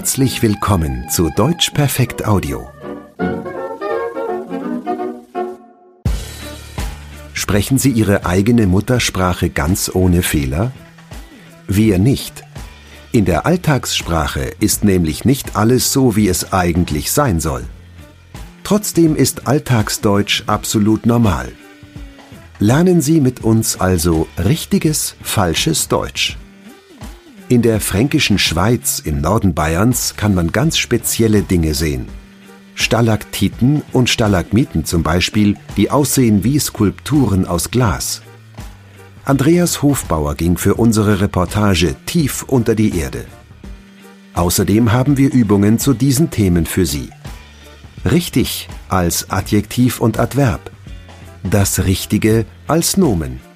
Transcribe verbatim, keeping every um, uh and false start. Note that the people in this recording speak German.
Herzlich willkommen zu Deutsch Perfekt Audio. Sprechen Sie Ihre eigene Muttersprache ganz ohne Fehler? Wir nicht. In der Alltagssprache ist nämlich nicht alles so, wie es eigentlich sein soll. Trotzdem ist Alltagsdeutsch absolut normal. Lernen Sie mit uns also richtiges, falsches Deutsch. In der fränkischen Schweiz im Norden Bayerns kann man ganz spezielle Dinge sehen. Stalaktiten und Stalagmiten zum Beispiel, die aussehen wie Skulpturen aus Glas. Andreas Hofbauer ging für unsere Reportage tief unter die Erde. Außerdem haben wir Übungen zu diesen Themen für Sie. Richtig als Adjektiv und Adverb. Das Richtige als Nomen.